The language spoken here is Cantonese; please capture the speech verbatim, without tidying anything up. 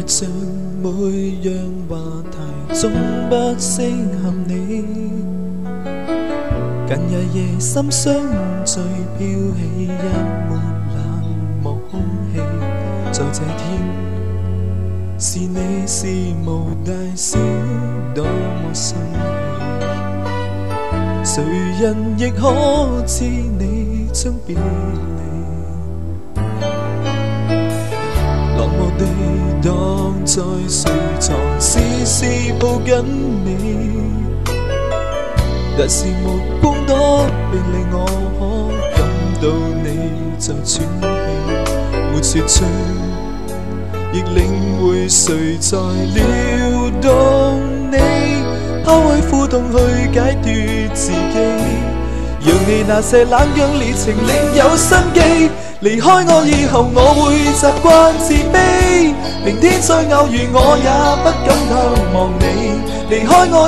日上每樣話題總不適合你，近日夜深相聚，飄起一抹冷漠空氣。在這天，是你是無大小多麼生氣，誰人亦可知你將別離。落寞地躺在睡床，時時抱緊你，但是目光多別離，我可感到你在喘氣。沒說出，亦領會誰在撩動你，拋開苦痛去解脫自己，讓你那些冷卻烈情另有生機。離開我以後，我會習慣自卑，明天再偶遇我也不敢透望你。離開我